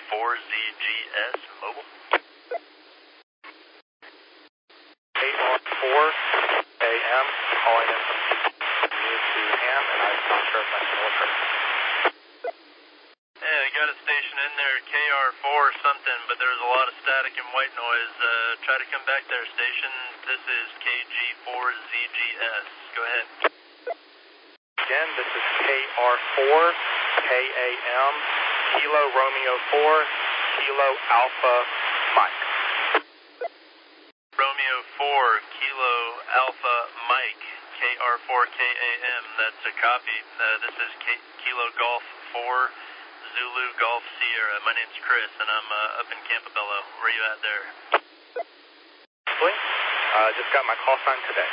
KG4ZGS mobile. KR4AM calling in from near to Ham, and I'm not sure if I'm still correct. Yeah, I got a station in there, KR4 something, but there was a lot of static and white noise. Try to come back there, station. This is KG4ZGS. Go ahead. Again, this is KR4KAM, Kilo Romeo 4, Kilo Alpha Mike. Romeo 4, Kilo Alpha Mike, KR4KAM. That's a copy. This is Kilo Golf 4, Zulu Golf Sierra. My name's Chris, and I'm up in Campobello. Where are you at there? Just got my call sign today.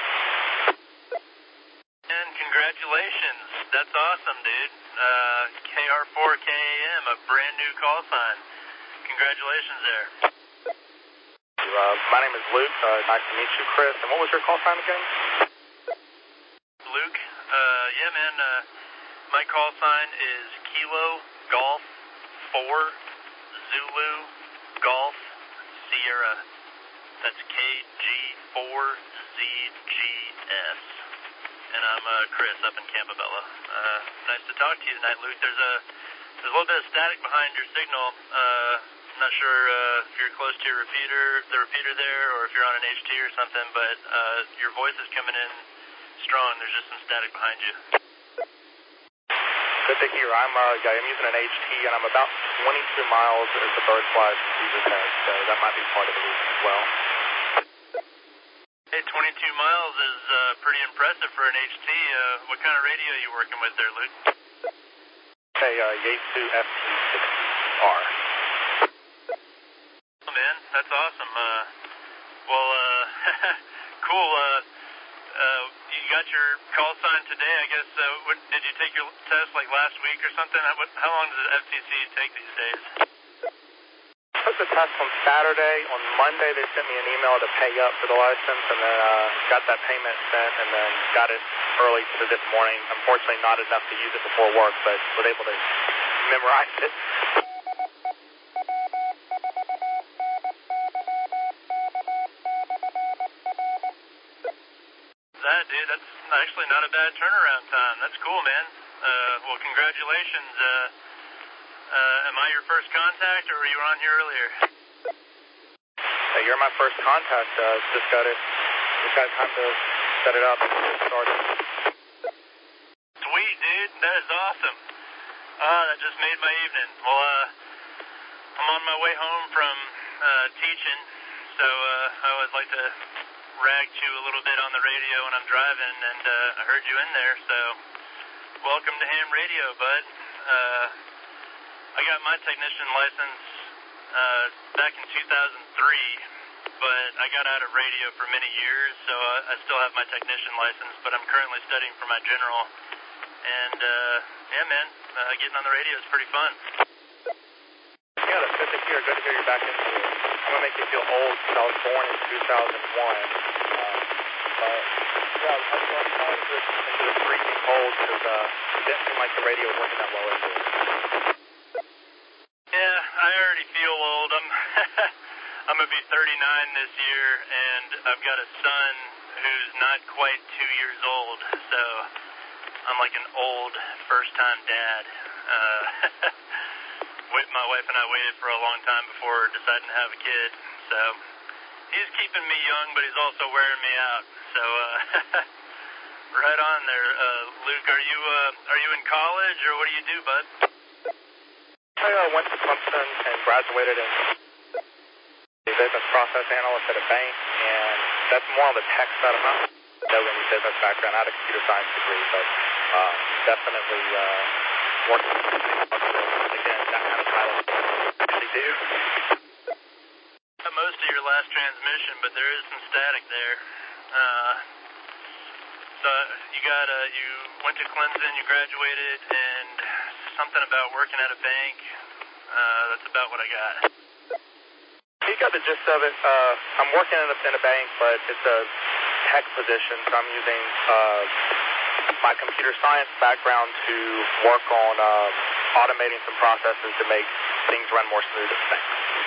And congratulations. That's awesome, dude. KR4KAM, a brand new call sign. Congratulations there. My name is Luke. Nice to meet you, Chris. And what was your call sign again? Luke? Yeah, man. My call sign is Kilo Golf 4, Zulu Golf Sierra. That's KG4ZGS. And I'm Chris up in Campobello. Nice to talk to you tonight, Luke. There's a little bit of static behind your signal. I'm not sure if you're close to your the repeater there, or if you're on an HT or something, but your voice is coming in strong. There's just some static behind you. Good to hear. I'm using an HT, and I'm about 22 miles as the bird flies Caesar says, so that might be part of the reason as well. Hey, 22 miles is pretty impressive for an HT. What kind of radio are you working with there, Luke? Hey, Yaesu FT60R. Oh, man, that's awesome. Cool. You got your call sign today, I guess. Did you take your test like last week or something? How long does the FCC take these days? I took the test on Saturday. On Monday, they sent me an email to pay up for the license, and then got that payment sent, and then got it early to this morning. Unfortunately, not enough to use it before work, but was able to memorize it. Dude, that's actually not a bad turnaround time. That's cool, man. Well, congratulations. Am I your first contact, or were you on here earlier? Hey, you're my first contact. Just got time to set it up and get started. Sweet, dude. That is awesome. That just made my evening. Well, I'm on my way home from teaching, so I always like to rag you a little bit on the radio when I'm driving, and I heard you in there, so welcome to ham radio, bud. I got my technician license back in 2003, but I got out of radio for many years, so I still have my technician license, but I'm currently studying for my general, and yeah, man, getting on the radio is pretty fun. Yeah, that's good to hear. Good to hear you're back into it. I'm going to make you feel old because I was born in 2001. But yeah, I was calling into the freezing cold because it didn't seem like the radio was working that well into it. Yeah, I already feel old. I'm going to be 39 this year, and I've got a son who's not quite 2 years old, so I'm like an old first-time dad. My wife and I waited for a long time before deciding to have a kid, so he's keeping me young, but he's also wearing me out. So right on there, Luke. Are you in college, or what do you do, bud? I went to Clemson and graduated in business process analyst at a bank, and that's more on the tech side. I'm not no any business background. I had a computer science degree, but definitely working again, that kind of title really do. Most of your last transmission, but there is some static there. So you went to Clemson, you graduated, and something about working at a bank. That's about what I got. You got the gist of it. I'm working in a bank, but it's a tech position, so I'm using my computer science background to work on automating some processes to make things run more smooth at the bank.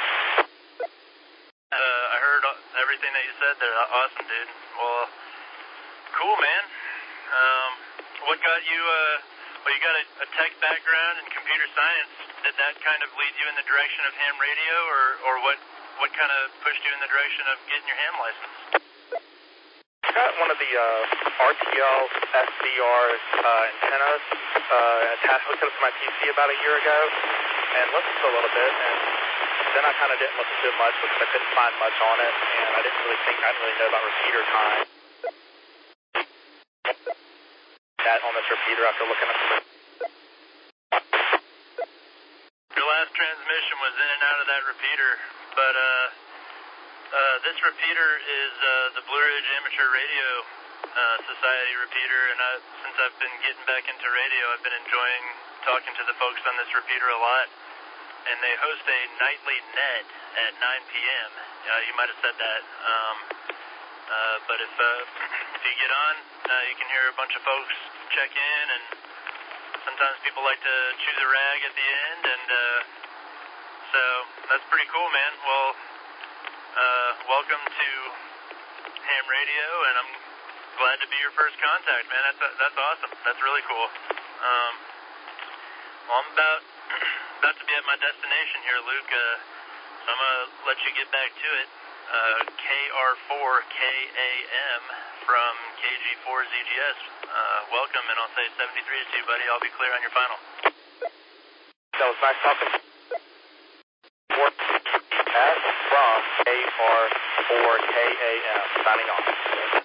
I heard everything that you said there. Awesome, dude. Well, cool, man. What got you, well, you got a tech background in computer science. Did that kind of lead you in the direction of ham radio, or what kind of pushed you in the direction of getting your ham license? I got one of the RTL SDR antennas hooked up to my PC about a year ago and listened to a little bit, and then I kind of didn't listen to it much because I couldn't find much on it, and I didn't really know about repeater time. That on this repeater after looking at it. Your last transmission was in and out of that repeater, but this repeater is the Blue Ridge Amateur Radio Society repeater, and since I've been getting back into radio, I've been enjoying talking to the folks on this repeater a lot, and they host a nightly net at 9 p.m. You might have said that, but if you get on, you can hear a bunch of folks check in, and sometimes people like to chew the rag at the end, and so that's pretty cool, man. Well, welcome to ham radio, and I'm glad to be your first contact, man. That's awesome. That's really cool. Well, I'm about to be at my destination here, Luke, so I'm going to let you get back to it. KR4KAM from KG4ZGS. Welcome, and I'll say 73 to you, buddy. I'll be clear on your final. That was nice talking. From KR4KAM, signing off.